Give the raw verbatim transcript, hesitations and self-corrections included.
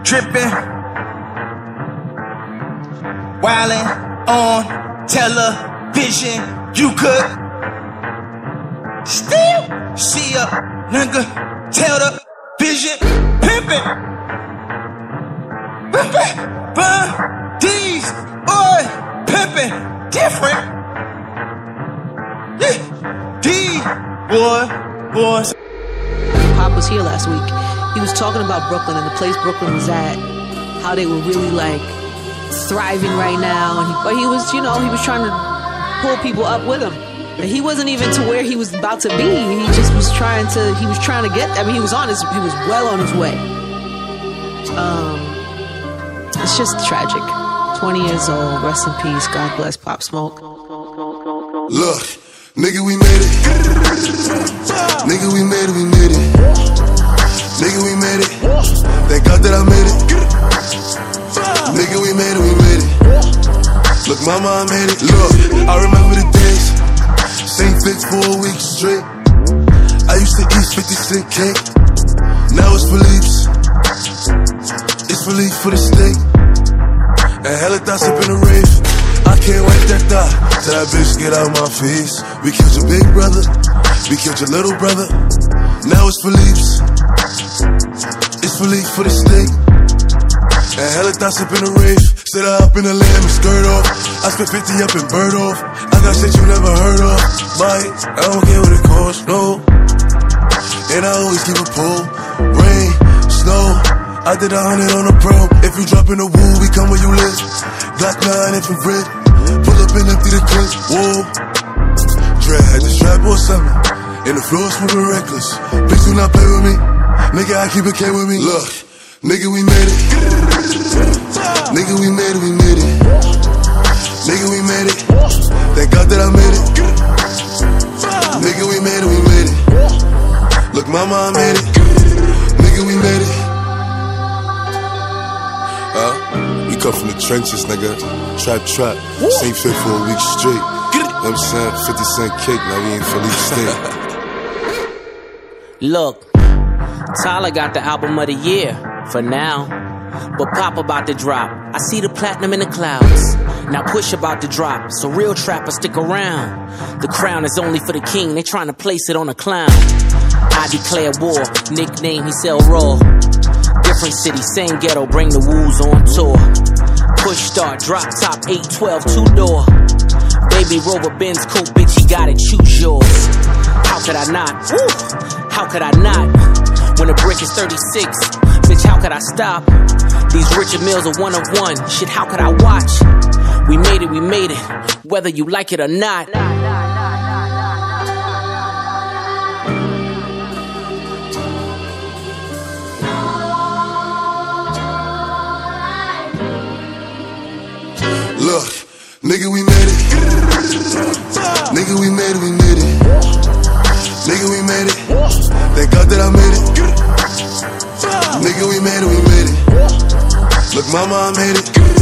dripping, wildin' on television. You could still see a nigga tell the vision. Pimpin', pimpin', bun, these boys pimpin' different. Yeah, these boy, boys. Pop was here last week. He was talking about Brooklyn and the place Brooklyn was at, how they were really like thriving right now. And he, but he was, you know, he was trying to pull people up with him. And he wasn't even to where he was about to be. He just was trying to. He was trying to get. I mean, he was on his. He was well on his way. Um, it's just tragic. Twenty years old. Rest in peace. God bless Pop Smoke. Look, nigga, we made it. Nigga, we made it. We made it. Nigga, we made it. Thank God that I made it. Nigga, we made it. We made it. Look, mama, I made it. Look, I remember the days. Same fix for a week straight. I used to eat fifty cent cake. Now it's Philippe's. It's Philippe for the steak. And hella thoughts up in the rave. I can't wipe that thought till that bitch get out of my face. We killed your big brother. We killed your little brother. Now it's Philippe's. It's Philippe for the steak. And hella thoughts up in the rave. Sit up in the lamb and skirt off. I spent fifty up in bird off. I got shit you never heard of. Buy it, I don't care what it costs, no. And I always keep a pull. Rain, snow, I did a hundred on the pro. If you drop in the woo, we come where you live. Glock nine infrared. Pull up and empty the clip. Whoa. Dre had the strap or something. And the floor moving reckless. Bitch, do not play with me. Nigga, I keep a K with me. Look, nigga, we made it. Nigga, we made it, we made it. Nigga, we made it. Thank God that I made it. Nigga, we made it, we made it. Look, mama, I made it. Nigga, we made it. Uh, we come from the trenches, nigga. Trap, trap. Same fit for a week straight. You know what I'm saying? fifty cent cake, now we ain't Philippe State. Look, Tyler got the album of the year for now. But Pop about to drop. I see the platinum in the clouds. Now Push about to drop. So real trappers stick around. The crown is only for the king. They trying to place it on a clown. I declare war. Nickname he sell raw. Different city, same ghetto. Bring the woos on tour. Push start, drop top, eight twelve, two door. Baby Rover Benz coupe, bitch, you gotta choose yours. How could I not? Woo! How could I not? When the brick is thirty-six, bitch, how could I stop? These Richard Mills are one of one. Shit, how could I watch? We made it, we made it, whether you like it or not. Look, nigga, we made it. Nigga, we made it, we made it. Nigga, we made it. Thank God that I made it. Nigga, we made it, we made it. Look, mama, I made it.